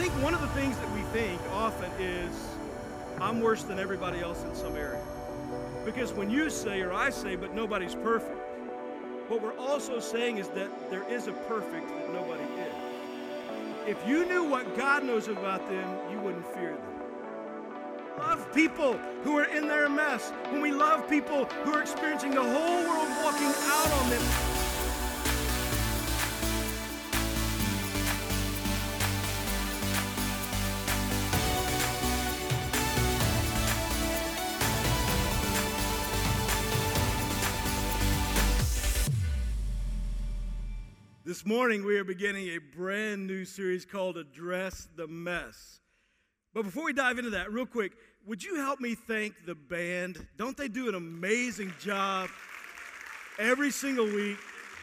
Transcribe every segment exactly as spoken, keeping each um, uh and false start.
think one of the things that we think often is, I'm worse than everybody else in some area. Because when you say, or I say, but nobody's perfect, what we're also saying is that there is a perfect that nobody is. If you knew what God knows about them, you wouldn't fear them. Love people who are in their mess. When we love people who are experiencing the whole world walking out on them. This morning, we are beginning a brand new series called Address the Mess. But before we dive into that, real quick, would you help me thank the band? Don't they do an amazing job every single week?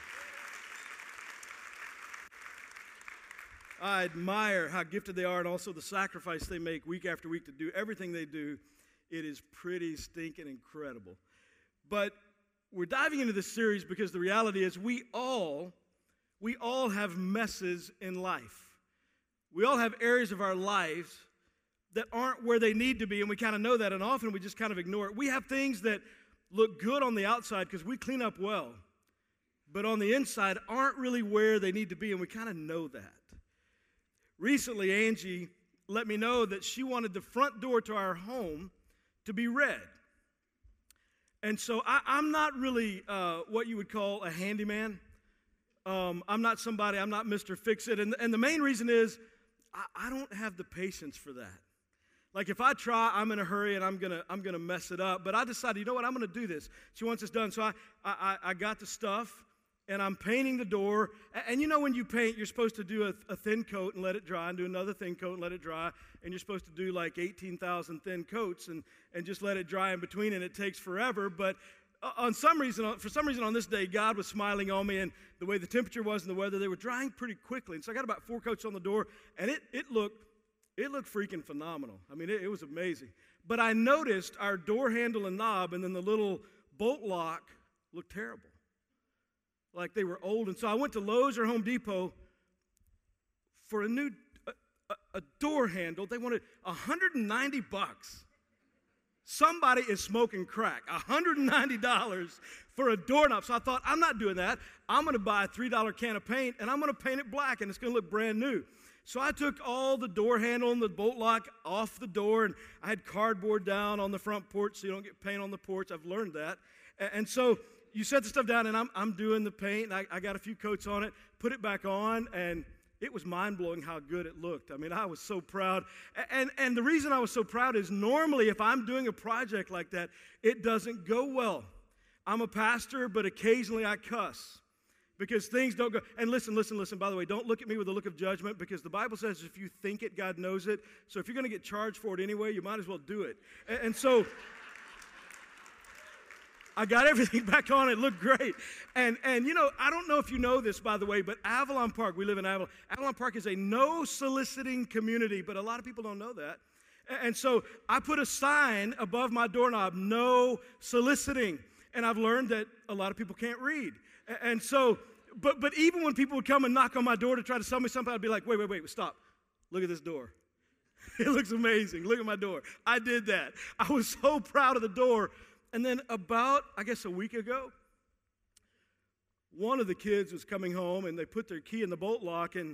I admire how gifted they are and also the sacrifice they make week after week to do everything they do. It is pretty stinking incredible. But we're diving into this series because the reality is we all... We all have messes in life. We all have areas of our lives that aren't where they need to be, and we kind of know that, and often we just kind of ignore it. We have things that look good on the outside because we clean up well, but on the inside aren't really where they need to be, and we kind of know that. Recently, Angie let me know that she wanted the front door to our home to be red. And so I, I'm not really uh, what you would call a handyman. Um, I'm not somebody, I'm not Mister Fix-It. And, and the main reason is I, I don't have the patience for that. Like if I try, I'm in a hurry and I'm going to I'm gonna mess it up. But I decided, you know what, I'm going to do this. She wants this done. So I, I, I got the stuff and I'm painting the door. And, and you know when you paint, you're supposed to do a, a thin coat and let it dry and do another thin coat and let it dry. And you're supposed to do like eighteen thousand thin coats and, and just let it dry in between. And it takes forever. But on some reason, for some reason on this day, God was smiling on me, and the way the temperature was and the weather, they were drying pretty quickly. And so I got about four coats on the door, and it it looked it looked freaking phenomenal. I mean, it, it was amazing. But I noticed our door handle and knob, and then the little bolt lock looked terrible, like they were old. And so I went to Lowe's or Home Depot for a new a, a, a door handle. They wanted one hundred ninety bucks. Somebody is smoking crack, one hundred ninety dollars for a doorknob. So I thought, I'm not doing that. I'm going to buy a three dollar can of paint, and I'm going to paint it black, and it's going to look brand new. So I took all the door handle and the bolt lock off the door, and I had cardboard down on the front porch so you don't get paint on the porch. I've learned that. And, and so you set the stuff down, and I'm, I'm doing the paint, and I, I got a few coats on it, put it back on, and it was mind-blowing how good it looked. I mean, I was so proud. And, and the reason I was so proud is normally if I'm doing a project like that, it doesn't go well. I'm a pastor, but occasionally I cuss because things don't go. And listen, listen, listen, by the way, don't look at me with a look of judgment because the Bible says if you think it, God knows it. So if you're going to get charged for it anyway, you might as well do it. And, and so I got everything back on. It looked great. And, and you know, I don't know if you know this, by the way, but Avalon Park, we live in Avalon. Avalon Park is a no-soliciting community, but a lot of people don't know that. And, and so I put a sign above my doorknob, no soliciting. And I've learned that a lot of people can't read. And, and so, but, but even when people would come and knock on my door to try to sell me something, I'd be like, wait, wait, wait, stop. Look at this door. It looks amazing. Look at my door. I did that. I was so proud of the door. And then about, I guess, a week ago, one of the kids was coming home, and they put their key in the bolt lock, and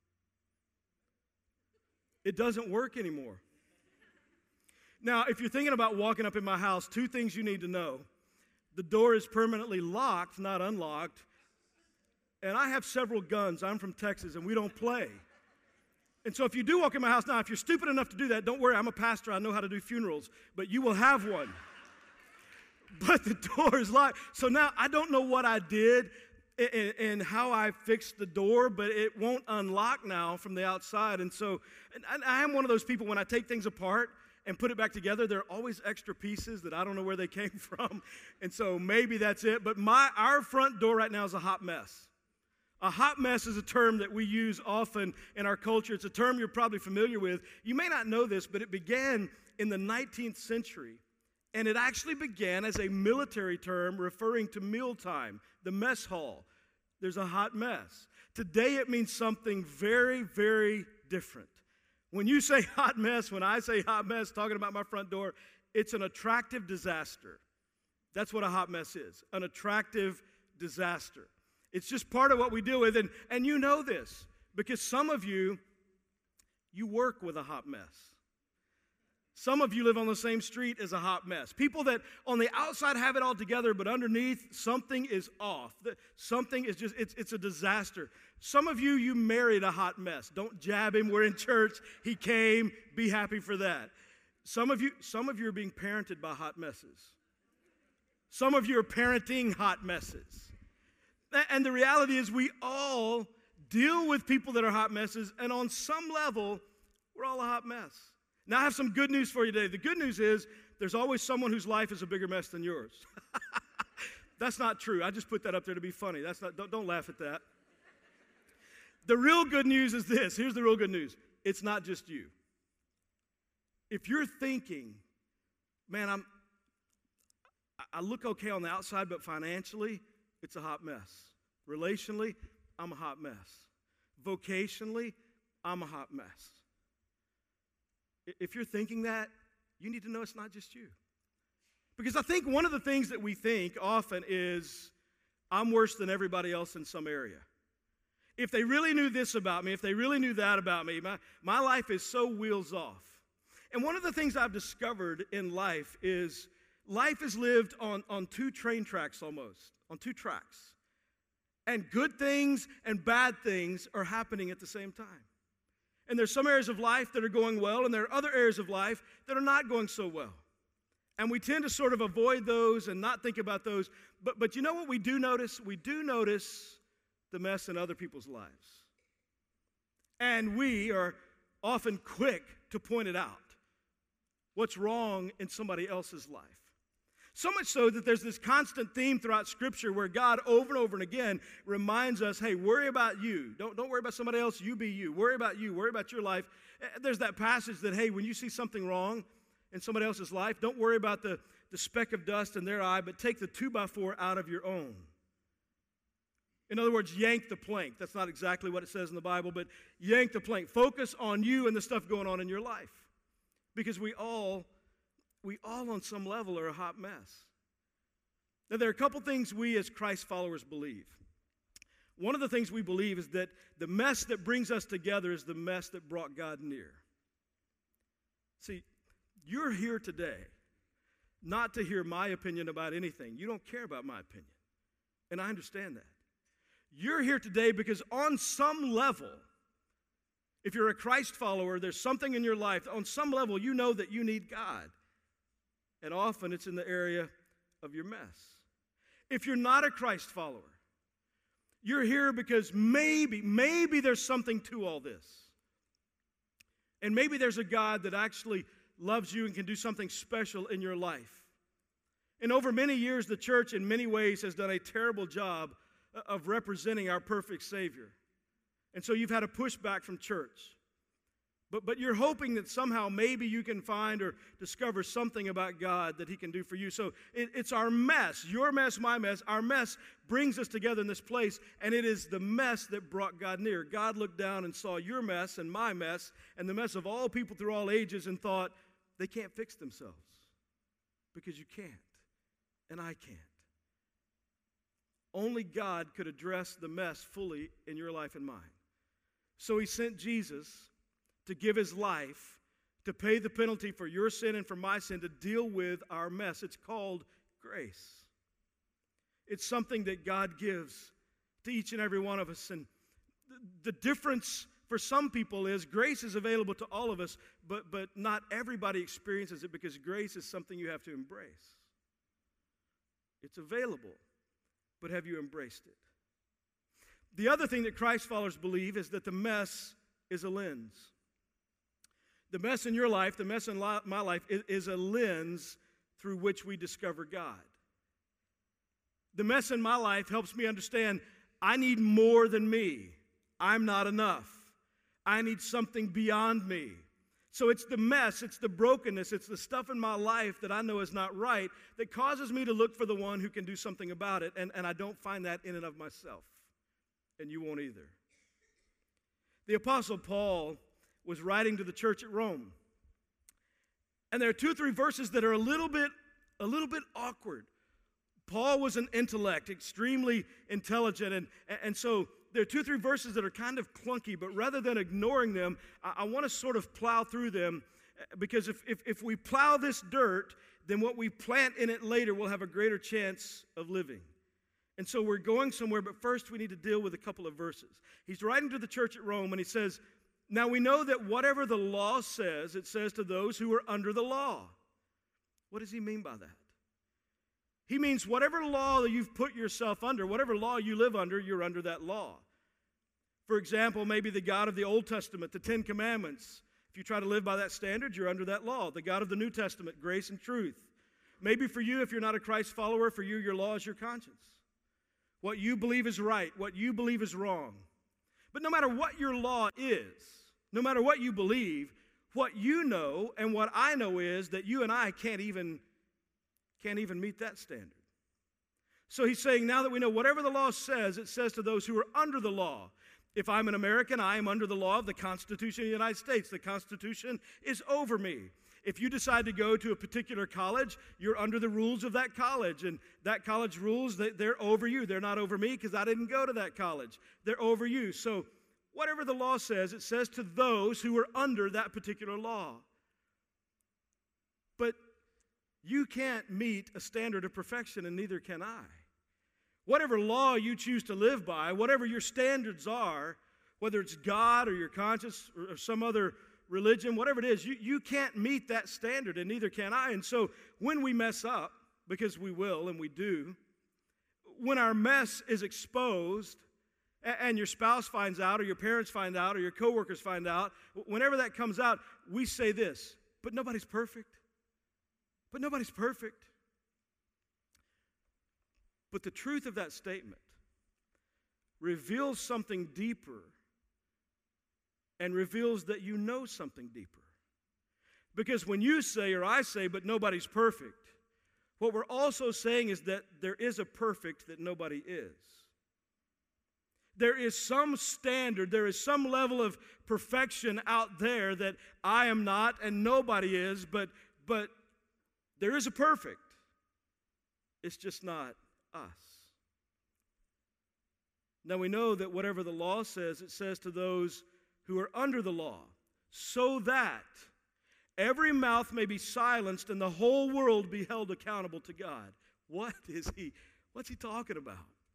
it doesn't work anymore. Now, if you're thinking about walking up in my house, two things you need to know. The door is permanently locked, not unlocked, and I have several guns. I'm from Texas, and we don't play. And so if you do walk in my house, now, if you're stupid enough to do that, don't worry. I'm a pastor. I know how to do funerals, but you will have one. But the door is locked. So now I don't know what I did and, and how I fixed the door, but it won't unlock now from the outside. And so and I am one of those people, when I take things apart and put it back together, there are always extra pieces that I don't know where they came from. And so maybe that's it. But my our front door right now is a hot mess. A hot mess is a term that we use often in our culture. It's a term you're probably familiar with. You may not know this, but it began in the nineteenth century. And it actually began as a military term referring to mealtime, the mess hall. There's a hot mess. Today it means something very, very different. When you say hot mess, when I say hot mess, talking about my front door, it's an attractive disaster. That's what a hot mess is, an attractive disaster. It's just part of what we deal with, and, and you know this, because some of you, you work with a hot mess. Some of you live on the same street as a hot mess. People that on the outside have it all together, but underneath, something is off. Something is just, it's, it's a disaster. Some of you, you married a hot mess. Don't jab him. We're in church. He came. Be happy for that. Some of you, some of you are being parented by hot messes. Some of you are parenting hot messes. And the reality is we all deal with people that are hot messes, and on some level, we're all a hot mess. Now, I have some good news for you today. The good news is there's always someone whose life is a bigger mess than yours. That's not true. I just put that up there to be funny. That's not. Don't, don't laugh at that. The real good news is this. Here's the real good news. It's not just you. If you're thinking, man, I'm, I look okay on the outside, but financially, it's a hot mess. Relationally, I'm a hot mess. Vocationally, I'm a hot mess. If you're thinking that, you need to know it's not just you. Because I think one of the things that we think often is, I'm worse than everybody else in some area. If they really knew this about me, if they really knew that about me, my, my life is so wheels off. And one of the things I've discovered in life is life is lived on, on two train tracks almost, on two tracks. And good things and bad things are happening at the same time. And there's some areas of life that are going well, and there are other areas of life that are not going so well. And we tend to sort of avoid those and not think about those. But, but you know what we do notice? We do notice the mess in other people's lives. And we are often quick to point it out. What's wrong in somebody else's life. So much so that there's this constant theme throughout Scripture where God over and over and again reminds us, hey, worry about you. Don't, don't worry about somebody else. You be you. Worry about you. Worry about your life. There's that passage that, hey, when you see something wrong in somebody else's life, don't worry about the, the speck of dust in their eye, but take the two by four out of your own. In other words, yank the plank. That's not exactly what it says in the Bible, but yank the plank. Focus on you and the stuff going on in your life. Because we all We all on some level are a hot mess. Now, there are a couple things we as Christ followers believe. One of the things we believe is that the mess that brings us together is the mess that brought God near. See, you're here today not to hear my opinion about anything. You don't care about my opinion, and I understand that. You're here today because on some level, if you're a Christ follower, there's something in your life, on some level you know that you need God. And often it's in the area of your mess. If you're not a Christ follower, you're here because maybe, maybe there's something to all this. And maybe there's a God that actually loves you and can do something special in your life. And over many years, the church in many ways has done a terrible job of representing our perfect Savior. And so you've had a pushback from church. But, but you're hoping that somehow maybe you can find or discover something about God that He can do for you. So it, it's our mess, your mess, my mess. Our mess brings us together in this place, and it is the mess that brought God near. God looked down and saw your mess and my mess and the mess of all people through all ages and thought, they can't fix themselves because you can't, and I can't. Only God could address the mess fully in your life and mine. So He sent Jesus to give His life, to pay the penalty for your sin and for my sin, to deal with our mess. It's called grace. It's something that God gives to each and every one of us. And the difference for some people is grace is available to all of us, but, but not everybody experiences it because grace is something you have to embrace. It's available, but have you embraced it? The other thing that Christ followers believe is that the mess is a lens. The mess in your life, the mess in my life, is a lens through which we discover God. The mess in my life helps me understand I need more than me. I'm not enough. I need something beyond me. So it's the mess, it's the brokenness, it's the stuff in my life that I know is not right that causes me to look for the one who can do something about it, and, and I don't find that in and of myself, and you won't either. The Apostle Paul was writing to the church at Rome. And there are two or three verses that are a little bit, a little bit awkward. Paul was an intellect, extremely intelligent, and, and so there are two or three verses that are kind of clunky, but rather than ignoring them, I, I want to sort of plow through them, because if, if, if we plow this dirt, then what we plant in it later will have a greater chance of living. And so we're going somewhere, but first we need to deal with a couple of verses. He's writing to the church at Rome, and he says, now we know that whatever the law says, it says to those who are under the law. What does he mean by that? He means whatever law that you've put yourself under, whatever law you live under, you're under that law. For example, maybe the God of the Old Testament, the Ten Commandments. If you try to live by that standard, you're under that law. The God of the New Testament, grace and truth. Maybe for you, if you're not a Christ follower, for you, your law is your conscience. What you believe is right, what you believe is wrong. But no matter what your law is, no matter what you believe, what you know and what I know is that you and I can't even, can't even meet that standard. So he's saying, now that we know whatever the law says, it says to those who are under the law. If I'm an American, I am under the law of the Constitution of the United States. The Constitution is over me. If you decide to go to a particular college, you're under the rules of that college. And that college rules, they're over you. They're not over me because I didn't go to that college. They're over you. So whatever the law says, it says to those who are under that particular law. But you can't meet a standard of perfection, and neither can I. Whatever law you choose to live by, whatever your standards are, whether it's God or your conscience or some other religion, whatever it is, you, you can't meet that standard, and neither can I. And so when we mess up, because we will and we do, when our mess is exposed and, and your spouse finds out or your parents find out or your coworkers find out, whenever that comes out, we say this, but nobody's perfect. But nobody's perfect. But the truth of that statement reveals something deeper and reveals that you know something deeper. Because when you say, or I say, but nobody's perfect, what we're also saying is that there is a perfect that nobody is. There is some standard, there is some level of perfection out there that I am not and nobody is, but, but there is a perfect. It's just not us. Now we know that whatever the law says, it says to those who are under the law, so that every mouth may be silenced and the whole world be held accountable to God. What is he, what's he talking about?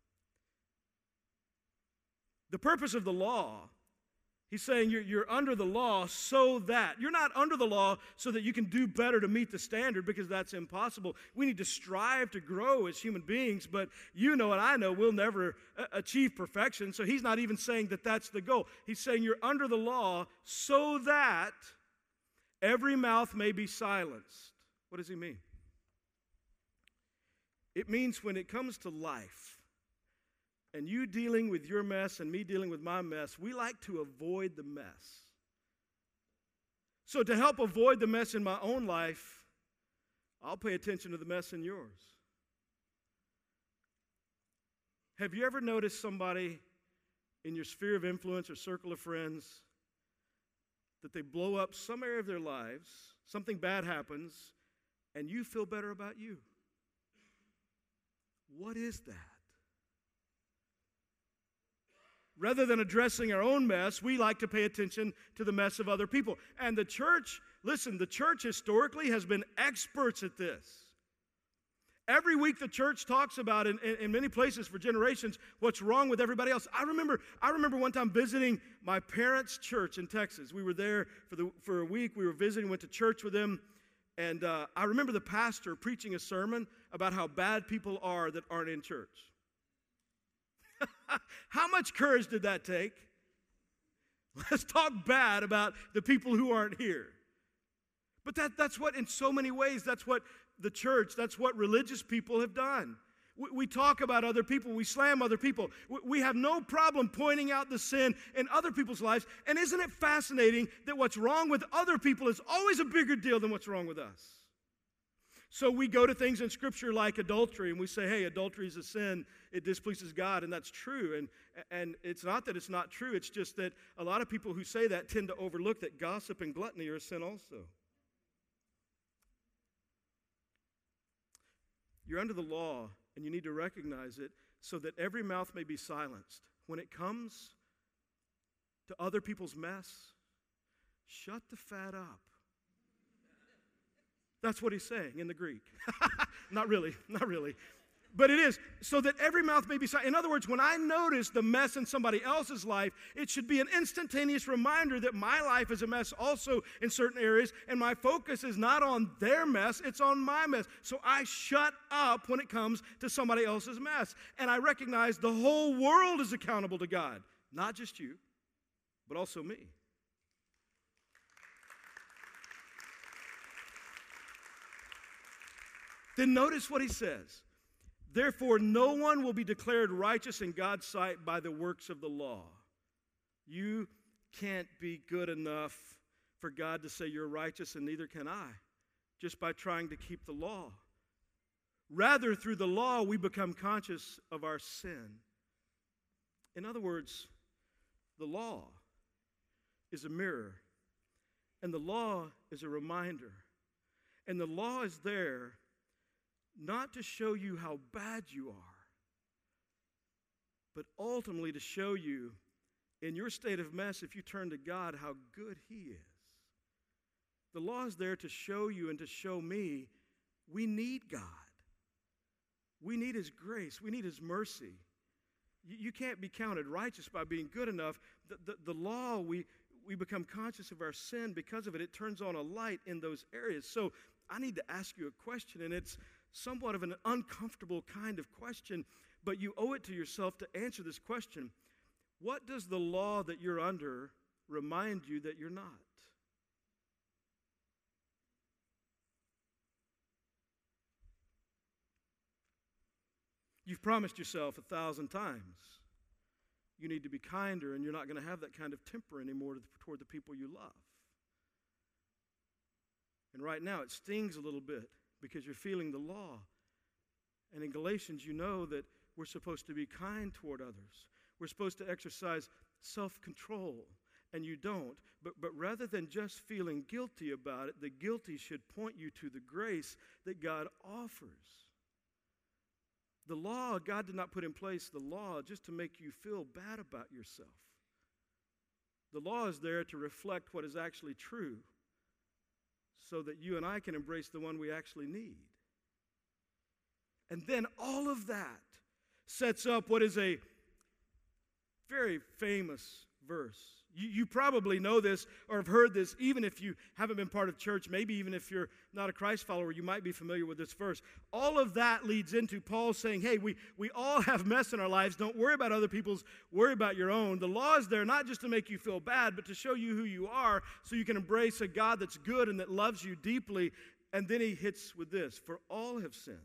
The purpose of the law, he's saying you're, you're under the law so that. You're not under the law so that you can do better to meet the standard, because that's impossible. We need to strive to grow as human beings, but you know and I know we'll never uh, achieve perfection, so he's not even saying that that's the goal. He's saying you're under the law so that every mouth may be silenced. What does he mean? It means when it comes to life, and you dealing with your mess and me dealing with my mess, we like to avoid the mess. So to help avoid the mess in my own life, I'll pay attention to the mess in yours. Have you ever noticed somebody in your sphere of influence or circle of friends that they blow up some area of their lives, something bad happens, and you feel better about you? What is that? Rather than addressing our own mess, we like to pay attention to the mess of other people. And the church, listen, the church historically has been experts at this. Every week the church talks about, in, in, in many places for generations, what's wrong with everybody else. I remember I remember one time visiting my parents' church in Texas. We were there for, the, for a week. We were visiting, went to church with them. And uh, I remember the pastor preaching a sermon about how bad people are that aren't in church. How much courage did that take? Let's talk bad about the people who aren't here. But that, that's what, in so many ways, that's what the church, that's what religious people have done. We, we talk about other people. We slam other people. We, we have no problem pointing out the sin in other people's lives. And isn't it fascinating that what's wrong with other people is always a bigger deal than what's wrong with us? So we go to things in Scripture like adultery, and we say, hey, adultery is a sin. It displeases God, and that's true. And, and it's not that it's not true. It's just that a lot of people who say that tend to overlook that gossip and gluttony are a sin also. You're under the law, and you need to recognize it so that every mouth may be silenced. When it comes to other people's mess, shut the fat up. That's what he's saying in the Greek. Not really, not really. But it is, so that every mouth may be silent. In other words, when I notice the mess in somebody else's life, it should be an instantaneous reminder that my life is a mess also in certain areas, and my focus is not on their mess, it's on my mess. So I shut up when it comes to somebody else's mess. And I recognize the whole world is accountable to God. Not just you, but also me. Then notice what he says. Therefore, no one will be declared righteous in God's sight by the works of the law. You can't be good enough for God to say you're righteous, and neither can I, just by trying to keep the law. Rather, through the law, we become conscious of our sin. In other words, the law is a mirror, and the law is a reminder. And the law is there not to show you how bad you are, but ultimately to show you in your state of mess, if you turn to God, how good he is. The law is there to show you and to show me we need God. We need his grace. We need his mercy. You, you can't be counted righteous by being good enough. The, the, the law, we, we become conscious of our sin because of it. It turns on a light in those areas. So I need to ask you a question, and it's somewhat of an uncomfortable kind of question, but you owe it to yourself to answer this question. What does the law that you're under remind you that you're not? You've promised yourself a thousand times you need to be kinder, and you're not going to have that kind of temper anymore toward the people you love. And right now it stings a little bit, because you're feeling the law. And in Galatians, you know that we're supposed to be kind toward others. We're supposed to exercise self-control, and you don't. But, but rather than just feeling guilty about it, the guilty should point you to the grace that God offers. The law, God did not put in place the law just to make you feel bad about yourself. The law is there to reflect what is actually true, so that you and I can embrace the one we actually need. And then all of that sets up what is a very famous verse. You, you probably know this or have heard this, even if you haven't been part of church, maybe even if you're not a Christ follower, you might be familiar with this verse. All of that leads into Paul saying, hey, we, we all have mess in our lives. Don't worry about other people's, worry about your own. The law is there not just to make you feel bad, but to show you who you are so you can embrace a God that's good and that loves you deeply. And then he hits with this, for all have sinned.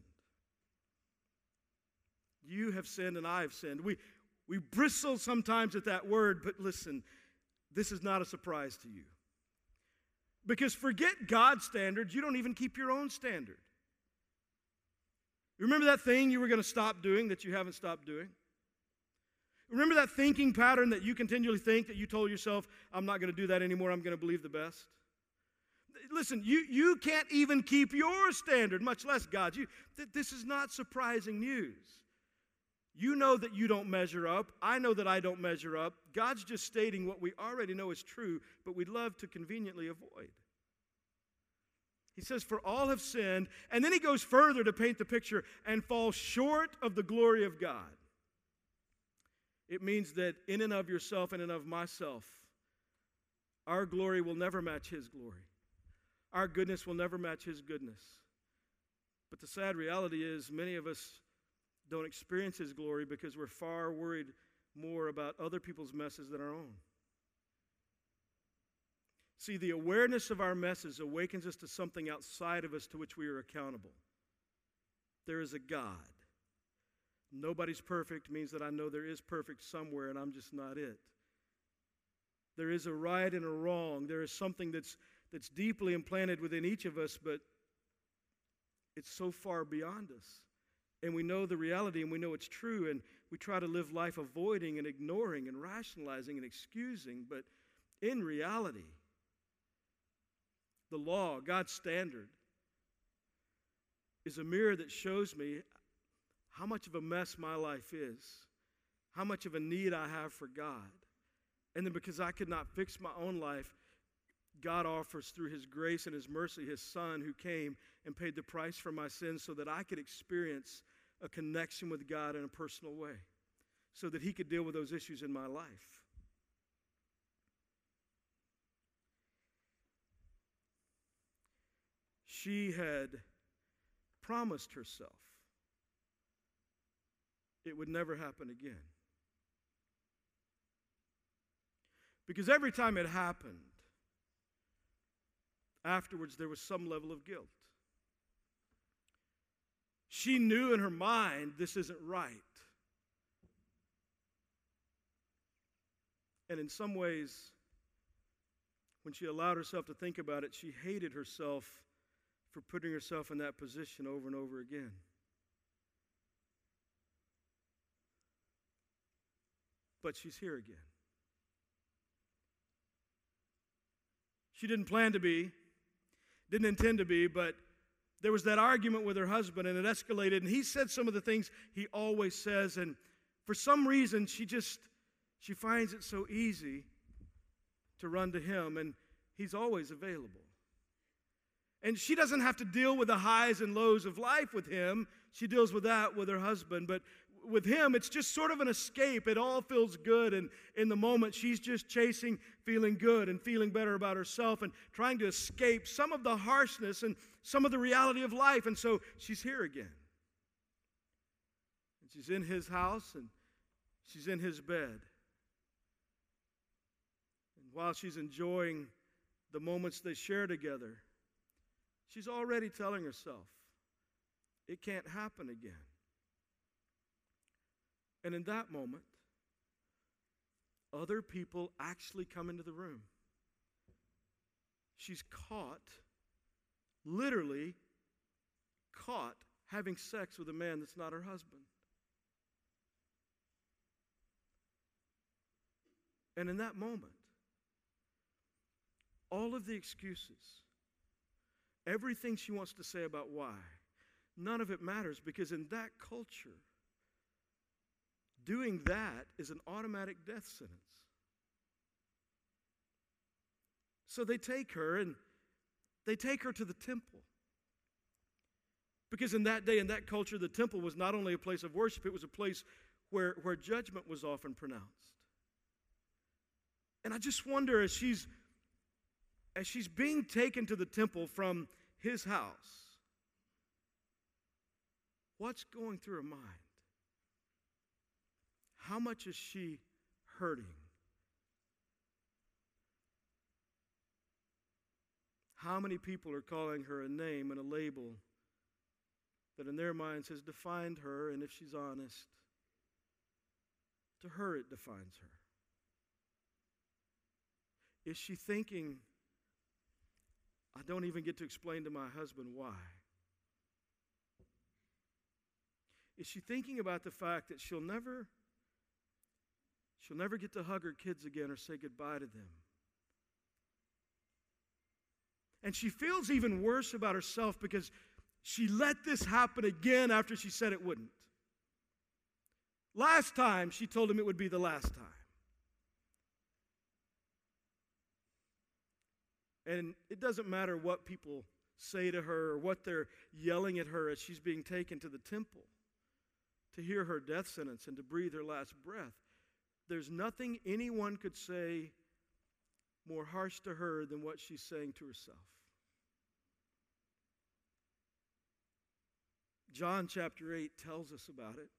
You have sinned and I have sinned. We, we bristle sometimes at that word, but listen, this is not a surprise to you. Because forget God's standards, you don't even keep your own standard. Remember that thing you were going to stop doing that you haven't stopped doing? Remember that thinking pattern that you continually think that you told yourself, I'm not going to do that anymore, I'm going to believe the best? Listen, you, you can't even keep your standard, much less God's. You, th- this is not surprising news. You know that you don't measure up. I know that I don't measure up. God's just stating what we already know is true, but we'd love to conveniently avoid. He says, for all have sinned, and then he goes further to paint the picture, and fall short of the glory of God. It means that in and of yourself, in and of myself, our glory will never match his glory. Our goodness will never match his goodness. But the sad reality is many of us don't experience his glory because we're far worried more about other people's messes than our own. See, the awareness of our messes awakens us to something outside of us to which we are accountable. There is a God. Nobody's perfect means that I know there is perfect somewhere and I'm just not it. There is a right and a wrong. There is something that's, that's deeply implanted within each of us, but it's so far beyond us. And we know the reality and we know it's true, and we try to live life avoiding and ignoring and rationalizing and excusing. But in reality, the law, God's standard, is a mirror that shows me how much of a mess my life is, how much of a need I have for God. And then because I could not fix my own life, God offers through His grace and His mercy His Son, who came and paid the price for my sins so that I could experience a connection with God in a personal way, so that He could deal with those issues in my life. She had promised herself it would never happen again. Because every time it happened, afterwards there was some level of guilt. She knew in her mind this isn't right. And in some ways, when she allowed herself to think about it, she hated herself for putting herself in that position over and over again. But she's here again. She didn't plan to be, didn't intend to be, but there was that argument with her husband, and it escalated, and he said some of the things he always says, and for some reason, she just, she finds it so easy to run to him, and he's always available. And she doesn't have to deal with the highs and lows of life with him. She deals with that with her husband, but with him, it's just sort of an escape. It all feels good, and in the moment, she's just chasing feeling good and feeling better about herself and trying to escape some of the harshness and some of the reality of life, and so she's here again. And she's in his house, and she's in his bed. And while she's enjoying the moments they share together, she's already telling herself, it can't happen again. And in that moment, other people actually come into the room. She's caught, literally caught, having sex with a man that's not her husband. And in that moment, all of the excuses, everything she wants to say about why, none of it matters, because in that culture, doing that is an automatic death sentence. So they take her and they take her to the temple. Because in that day, in that culture, the temple was not only a place of worship, it was a place where, where judgment was often pronounced. And I just wonder, as she's, as she's being taken to the temple from his house, what's going through her mind? How much is she hurting? How many people are calling her a name and a label that in their minds has defined her, and if she's honest, to her it defines her? Is she thinking, I don't even get to explain to my husband why? Is she thinking about the fact that she'll never, she'll never get to hug her kids again or say goodbye to them? And she feels even worse about herself because she let this happen again after she said it wouldn't. Last time, she told him it would be the last time. And it doesn't matter what people say to her or what they're yelling at her as she's being taken to the temple to hear her death sentence and to breathe her last breath. There's nothing anyone could say more harsh to her than what she's saying to herself. John chapter eight tells us about it.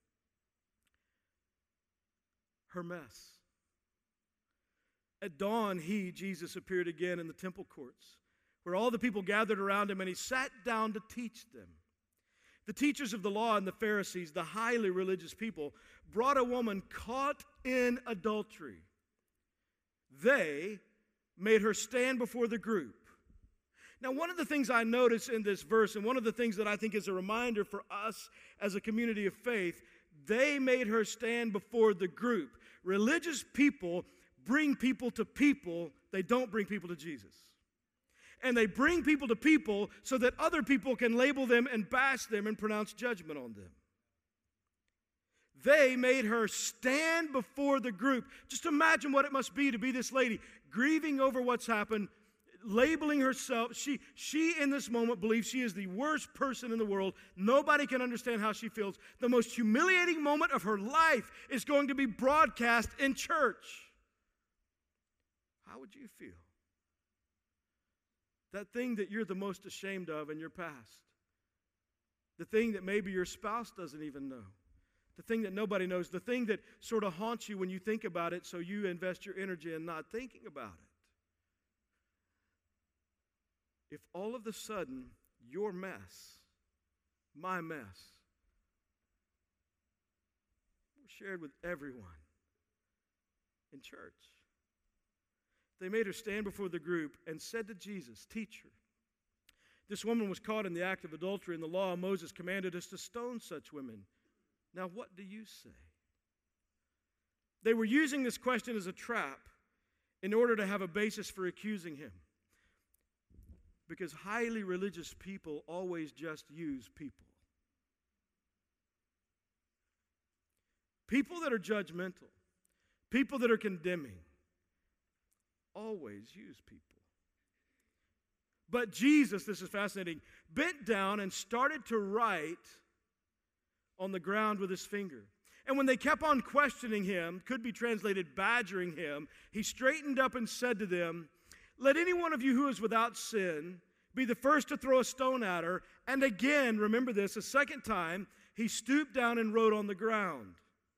Her mess. At dawn, he, Jesus, appeared again in the temple courts, where all the people gathered around him, and he sat down to teach them. The teachers of the law and the Pharisees, the highly religious people, brought a woman caught in adultery. They made her stand before the group. Now, one of the things I notice in this verse, and one of the things that I think is a reminder for us as a community of faith, they made her stand before the group. Religious people bring people to people, they don't bring people to Jesus. And they bring people to people so that other people can label them and bash them and pronounce judgment on them. They made her stand before the group. Just imagine what it must be to be this lady, grieving over what's happened, labeling herself. She, she in this moment believes she is the worst person in the world. Nobody can understand how she feels. The most humiliating moment of her life is going to be broadcast in church. How would you feel? That thing that you're the most ashamed of in your past. The thing that maybe your spouse doesn't even know. The thing that nobody knows. The thing that sort of haunts you when you think about it, so you invest your energy in not thinking about it. If all of a sudden your mess, my mess, was shared with everyone in church. They made her stand before the group and said to Jesus, "Teacher, this woman was caught in the act of adultery. In the law, Moses commanded us to stone such women. Now what do you say?" They were using this question as a trap in order to have a basis for accusing him. Because highly religious people always just use people. People that are judgmental, people that are condemning, always use people. But Jesus, this is fascinating, bent down and started to write on the ground with his finger. And when they kept on questioning him, could be translated badgering him, he straightened up and said to them, "Let any one of you who is without sin be the first to throw a stone at her." And again, remember this, a second time, he stooped down and wrote on the ground.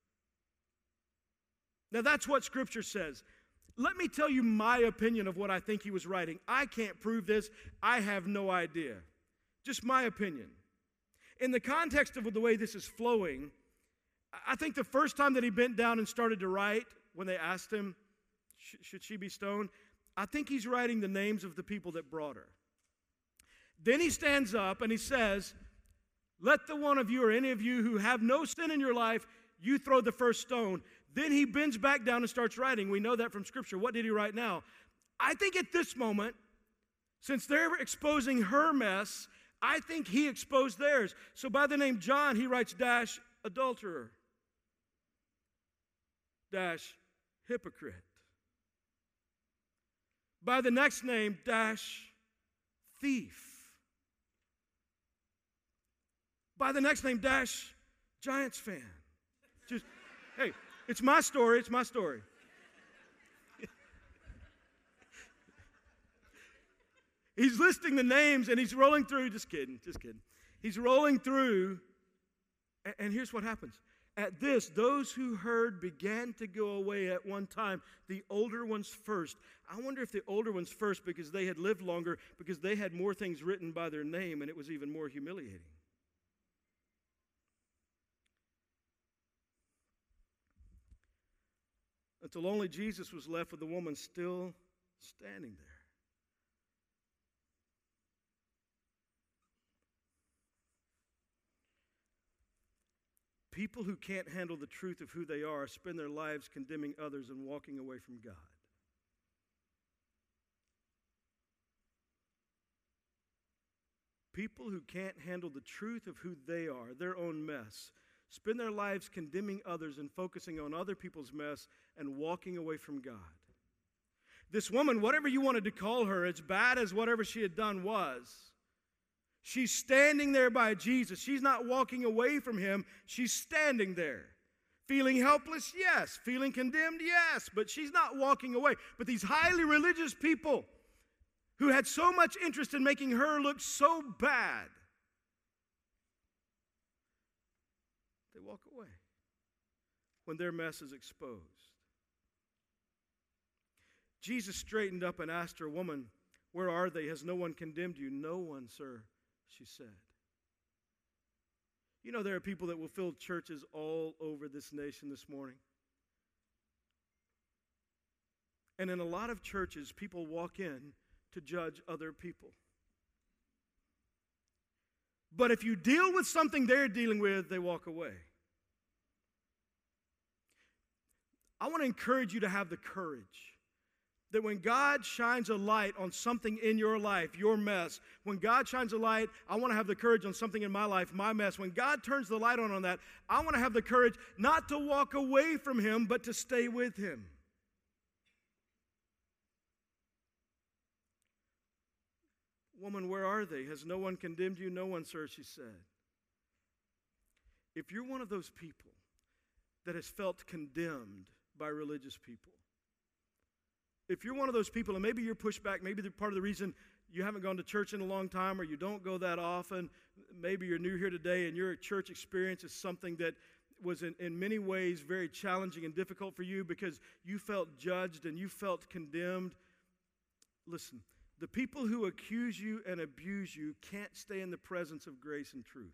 Now that's what Scripture says. Let me tell you my opinion of what I think he was writing. I can't prove this. I have no idea. Just my opinion. In the context of the way this is flowing, I think the first time that he bent down and started to write, when they asked him, should she be stoned? I think he's writing the names of the people that brought her. Then he stands up and he says, "Let the one of you or any of you who have no sin in your life, you throw the first stone." Then he bends back down and starts writing. We know that from Scripture. What did he write now? I think at this moment, since they're exposing her mess, I think he exposed theirs. So by the name John, he writes dash adulterer, dash hypocrite. By the next name, dash thief. By the next name, dash Giants fan. Just, hey, it's my story, it's my story. He's listing the names and he's rolling through, just kidding, just kidding. He's rolling through, and, and here's what happens. At this, those who heard began to go away at one time, the older ones first. I wonder if the older ones first because they had lived longer, because they had more things written by their name, and it was even more humiliating. Until only Jesus was left with the woman still standing there. People who can't handle the truth of who they are spend their lives condemning others and walking away from God. People who can't handle the truth of who they are, their own mess, spend their lives condemning others and focusing on other people's mess and walking away from God. This woman, whatever you wanted to call her, as bad as whatever she had done was, she's standing there by Jesus. She's not walking away from him. She's standing there. Feeling helpless? Yes. Feeling condemned? Yes. But she's not walking away. But these highly religious people who had so much interest in making her look so bad, they walk away when their mess is exposed. Jesus straightened up and asked her, "Woman, where are they? Has no one condemned you?" "No one, sir," she said. You know, there are people that will fill churches all over this nation this morning. And in a lot of churches, people walk in to judge other people. But if you deal with something they're dealing with, they walk away. I want to encourage you to have the courage that when God shines a light on something in your life, your mess, when God shines a light, I want to have the courage on something in my life, my mess. When God turns the light on on that, I want to have the courage not to walk away from Him, but to stay with Him. Woman, where are they? Has no one condemned you? No one, sir, she said. If you're one of those people that has felt condemned by religious people, if you're one of those people, and maybe you're pushed back, maybe part of the reason you haven't gone to church in a long time or you don't go that often, maybe you're new here today and your church experience is something that was in, in many ways very challenging and difficult for you because you felt judged and you felt condemned. Listen, the people who accuse you and abuse you can't stay in the presence of grace and truth.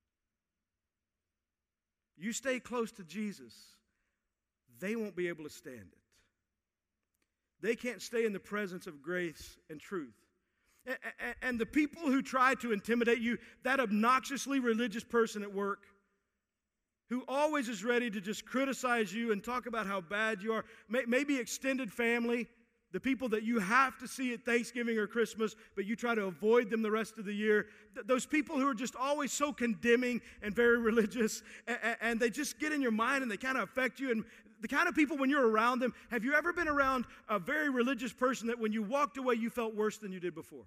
You stay close to Jesus, they won't be able to stand it. They can't stay in the presence of grace and truth. And the people who try to intimidate you, that obnoxiously religious person at work who always is ready to just criticize you and talk about how bad you are, maybe extended family, the people that you have to see at Thanksgiving or Christmas, but you try to avoid them the rest of the year. Th- those people who are just always so condemning and very religious, and, and they just get in your mind and they kind of affect you. And the kind of people when you're around them, have you ever been around a very religious person that when you walked away you felt worse than you did before?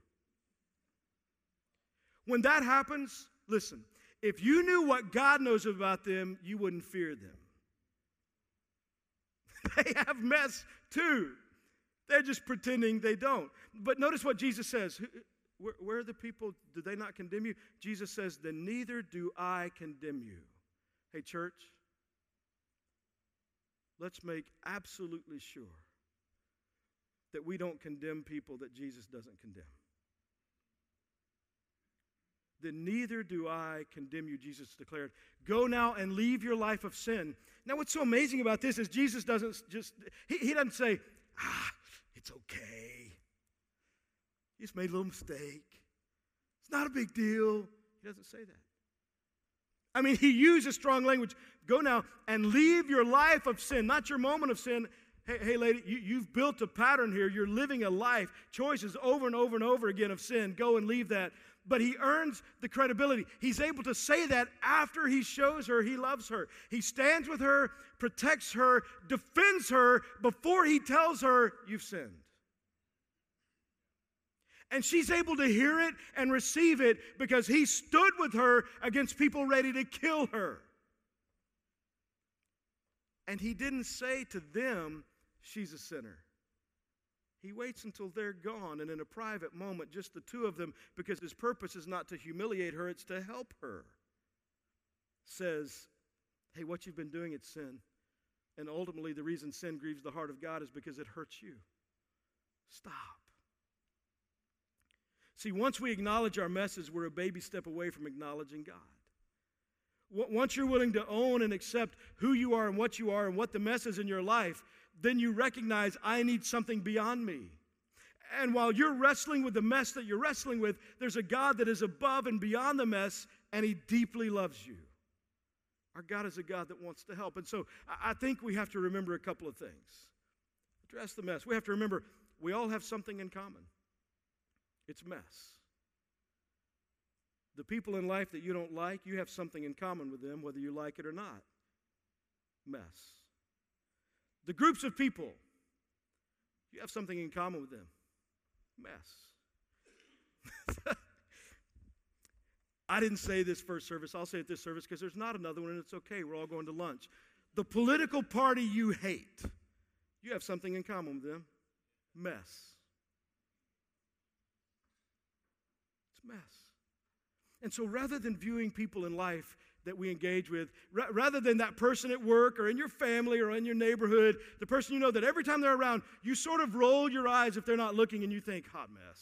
When that happens, listen, if you knew what God knows about them, you wouldn't fear them. They have mess too. They're just pretending they don't. But notice what Jesus says. Where, where are the people? Do they not condemn you? Jesus says, then neither do I condemn you. Hey, church, let's make absolutely sure that we don't condemn people that Jesus doesn't condemn. Then neither do I condemn you, Jesus declared. Go now and leave your life of sin. Now, what's so amazing about this is Jesus doesn't just, he, he doesn't say, ah, it's okay. You just made a little mistake. It's not a big deal. He doesn't say that. I mean, he uses strong language. Go now and leave your life of sin, not your moment of sin. Hey, hey lady, you, you've built a pattern here. You're living a life, choices over and over and over again of sin. Go and leave that. But he earns the credibility. He's able to say that after he shows her he loves her. He stands with her, protects her, defends her before he tells her you've sinned. And she's able to hear it and receive it because he stood with her against people ready to kill her. And he didn't say to them, she's a sinner. He waits until they're gone, and in a private moment, just the two of them, because his purpose is not to humiliate her, it's to help her. Says, hey, what you've been doing, it's sin. And ultimately, the reason sin grieves the heart of God is because it hurts you. Stop. See, once we acknowledge our messes, we're a baby step away from acknowledging God. Once you're willing to own and accept who you are and what you are and what the mess is in your life, then you recognize, I need something beyond me. And while you're wrestling with the mess that you're wrestling with, there's a God that is above and beyond the mess, and he deeply loves you. Our God is a God that wants to help. And so I think we have to remember a couple of things. Address the mess. We have to remember we all have something in common. It's mess. The people in life that you don't like, you have something in common with them, whether you like it or not. Mess. The groups of people, you have something in common with them. Mess. I didn't say this first service. I'll say it this service because there's not another one and it's okay. We're all going to lunch. The political party you hate, you have something in common with them. Mess. It's mess. And so rather than viewing people in life that we engage with, ra- rather than that person at work or in your family or in your neighborhood, the person you know that every time they're around, you sort of roll your eyes if they're not looking and you think, hot mess.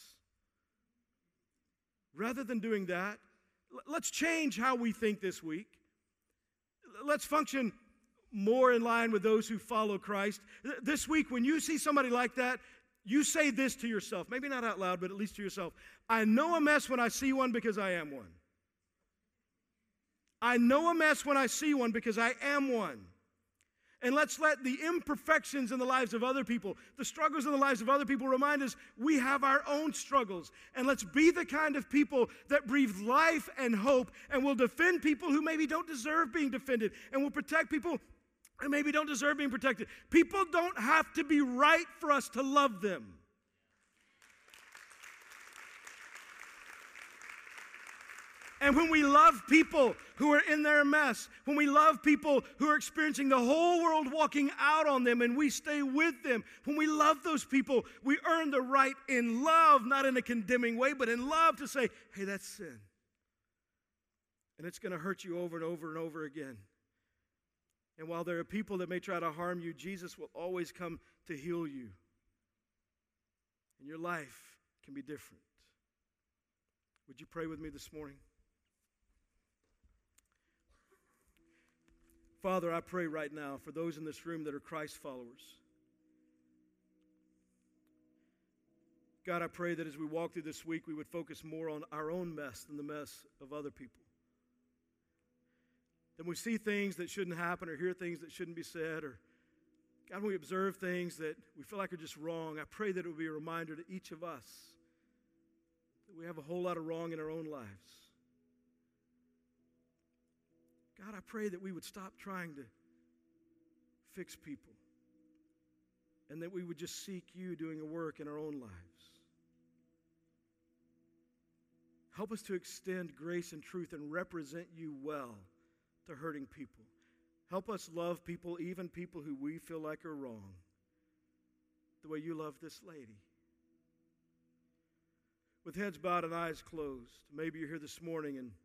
Rather than doing that, l- let's change how we think this week. L- let's function more in line with those who follow Christ. Th- this week, when you see somebody like that, you say this to yourself, maybe not out loud, but at least to yourself. I know a mess when I see one because I am one. I know a mess when I see one because I am one. And let's let the imperfections in the lives of other people, the struggles in the lives of other people remind us we have our own struggles. And let's be the kind of people that breathe life and hope and will defend people who maybe don't deserve being defended and will protect people who maybe don't deserve being protected. People don't have to be right for us to love them. And when we love people who are in their mess, when we love people who are experiencing the whole world walking out on them and we stay with them, when we love those people, we earn the right in love, not in a condemning way, but in love to say, hey, that's sin. And it's going to hurt you over and over and over again. And while there are people that may try to harm you, Jesus will always come to heal you. And your life can be different. Would you pray with me this morning? Father, I pray right now for those in this room that are Christ followers. God, I pray that as we walk through this week, we would focus more on our own mess than the mess of other people. That we see things that shouldn't happen or hear things that shouldn't be said, or God, when we observe things that we feel like are just wrong, I pray that it would be a reminder to each of us that we have a whole lot of wrong in our own lives. God, I pray that we would stop trying to fix people and that we would just seek you doing a work in our own lives. Help us to extend grace and truth and represent you well to hurting people. Help us love people, even people who we feel like are wrong, the way you love this lady. With heads bowed and eyes closed, maybe you're here this morning and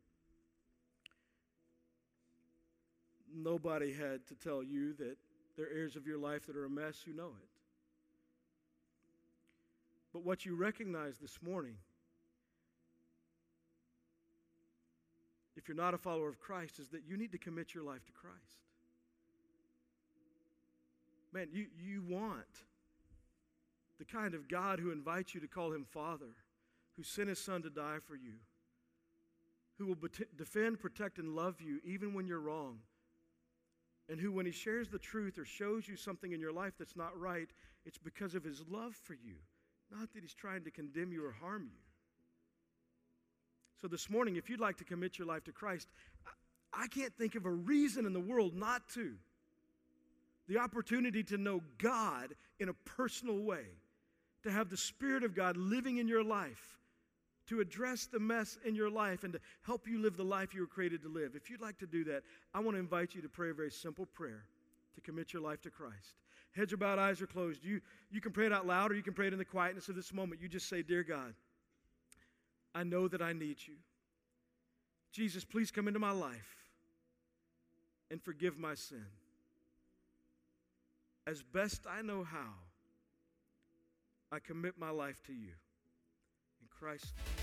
nobody had to tell you that there are areas of your life that are a mess. You know it. But what you recognize this morning, if you're not a follower of Christ, is that you need to commit your life to Christ. Man, you, you want the kind of God who invites you to call him Father, who sent his Son to die for you, who will bet- defend, protect, and love you even when you're wrong, and who, when he shares the truth or shows you something in your life that's not right, it's because of his love for you, not that he's trying to condemn you or harm you. So this morning, if you'd like to commit your life to Christ, I can't think of a reason in the world not to. The opportunity to know God in a personal way, to have the Spirit of God living in your life, to address the mess in your life and to help you live the life you were created to live. If you'd like to do that, I want to invite you to pray a very simple prayer to commit your life to Christ. Heads are bowed, eyes are closed. You, you can pray it out loud or you can pray it in the quietness of this moment. You just say, Dear God, I know that I need you. Jesus, please come into my life and forgive my sin. As best I know how, I commit my life to you. In Christ.